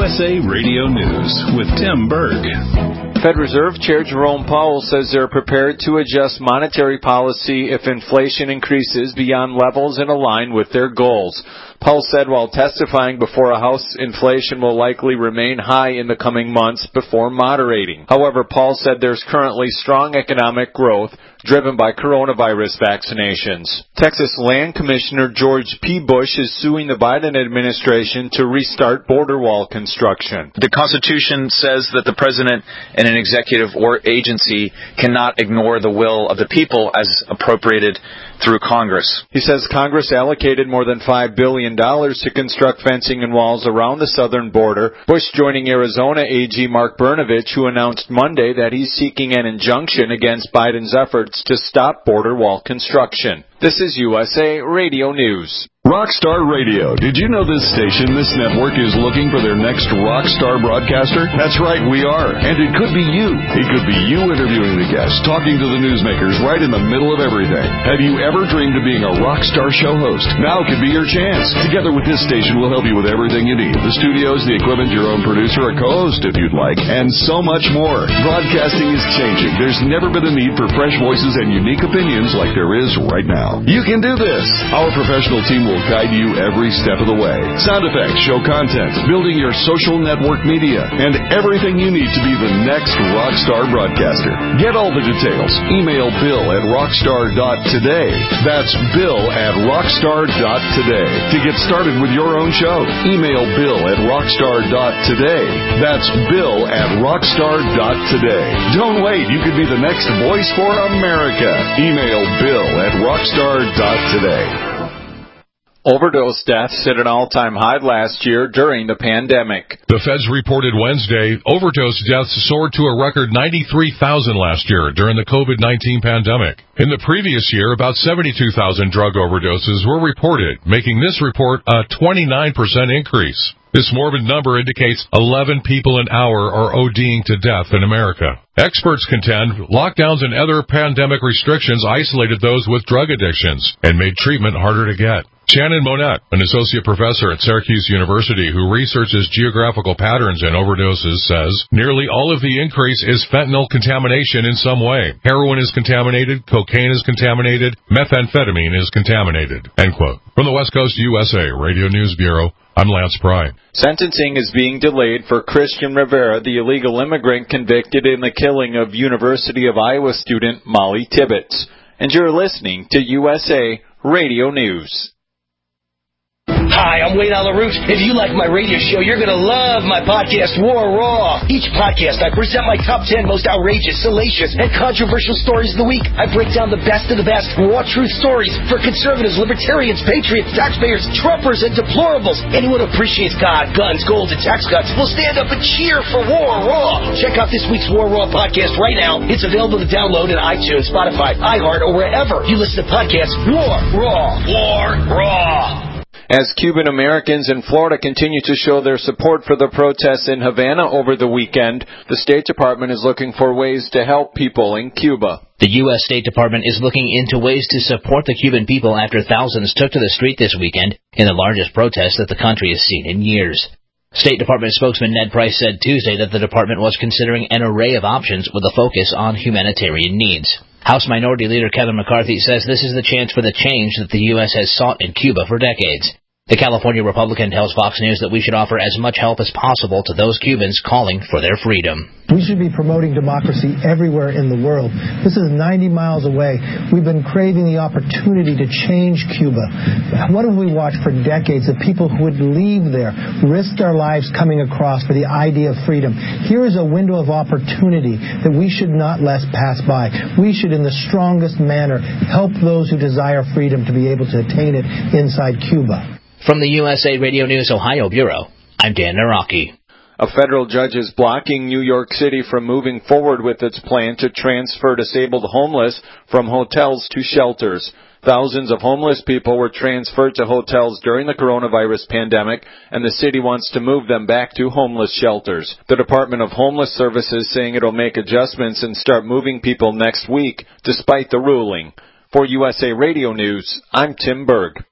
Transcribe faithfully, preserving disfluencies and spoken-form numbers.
U S A Radio News with Tim Berg. Fed Reserve Chair Jerome Powell says they're prepared to adjust monetary policy if inflation increases beyond levels in line with their goals. Powell said while testifying before a House, inflation will likely remain high in the coming months before moderating. However, Powell said there's currently strong economic growth driven by coronavirus vaccinations. Texas Land Commissioner George P. Bush is suing the Biden administration to restart border wall construction. The Constitution says that the president and an executive or agency cannot ignore the will of the people as appropriated through Congress. He says Congress allocated more than five billion dollars to construct fencing and walls around the southern border. Bush joining Arizona A G Mark Brnovich, who announced Monday that he's seeking an injunction against Biden's efforts to stop border wall construction. This is U S A Radio News. Rockstar Radio. Did you know this station, this network, is looking for their next rockstar broadcaster? That's right, we are. And it could be you. It could be you interviewing the guests, talking to the newsmakers right in the middle of everything. Have you ever dreamed of being a rockstar show host? Now could be your chance. Together with this station, we'll help you with everything you need. The studios, the equipment, your own producer, a co-host if you'd like, and so much more. Broadcasting is changing. There's never been a need for fresh voices and unique opinions like there is right now. You can do this. Our professional team will will guide you every step of the way. Sound effects, show content, building your social network media, and everything you need to be the next rockstar broadcaster. Get all the details. Email Bill at rockstar dot today. That's Bill at rockstar dot today. To get started with your own show, email Bill at rockstar dot today. That's Bill at rockstar dot today. Don't wait. You could be the next voice for America. Email Bill at rockstar dot today. Overdose deaths hit an all-time high last year during the pandemic. The feds reported Wednesday overdose deaths soared to a record ninety-three thousand last year during the covid nineteen pandemic. In the previous year, about seventy-two thousand drug overdoses were reported, making this report a twenty-nine percent increase. This morbid number indicates eleven people an hour are ODing to death in America. Experts contend lockdowns and other pandemic restrictions isolated those with drug addictions and made treatment harder to get. Shannon Monette, an associate professor at Syracuse University who researches geographical patterns in overdoses, says nearly all of the increase is fentanyl contamination in some way. Heroin is contaminated, cocaine is contaminated, methamphetamine is contaminated. End quote. From the West Coast U S A Radio News Bureau, I'm Lance Pry. Sentencing is being delayed for Christian Rivera, the illegal immigrant convicted in the killing of University of Iowa student Molly Tibbetts. And you're listening to U S A Radio News. Hi, I'm Wayne Alaroot. If you like my radio show, you're going to love my podcast, War Raw. Each podcast, I present my top ten most outrageous, salacious, and controversial stories of the week. I break down the best of the best raw truth stories for conservatives, libertarians, patriots, taxpayers, Trumpers, and deplorables. Anyone who appreciates God, guns, gold, and tax cuts will stand up and cheer for War Raw. Check out this week's War Raw podcast right now. It's available to download in iTunes, Spotify, iHeart, or wherever you listen to podcasts. War Raw. War Raw. As Cuban Americans in Florida continue to show their support for the protests in Havana over the weekend, the State Department is looking for ways to help people in Cuba. The U S State Department is looking into ways to support the Cuban people after thousands took to the street this weekend in the largest protest that the country has seen in years. State Department spokesman Ned Price said Tuesday that the department was considering an array of options with a focus on humanitarian needs. House Minority Leader Kevin McCarthy says this is the chance for the change that the U S has sought in Cuba for decades. The California Republican tells Fox News that we should offer as much help as possible to those Cubans calling for their freedom. We should be promoting democracy everywhere in the world. This is ninety miles away. We've been craving the opportunity to change Cuba. What have we watched for decades? The people who would leave there, risk their lives coming across for the idea of freedom. Here is a window of opportunity that we should not let pass by. We should, in the strongest manner, help those who desire freedom to be able to attain it inside Cuba. From the U S A Radio News Ohio Bureau, I'm Dan Naraki. A federal judge is blocking New York City from moving forward with its plan to transfer disabled homeless from hotels to shelters. Thousands of homeless people were transferred to hotels during the coronavirus pandemic, and the city wants to move them back to homeless shelters. The Department of Homeless Services saying it'll make adjustments and start moving people next week, despite the ruling. For U S A Radio News, I'm Tim Berg.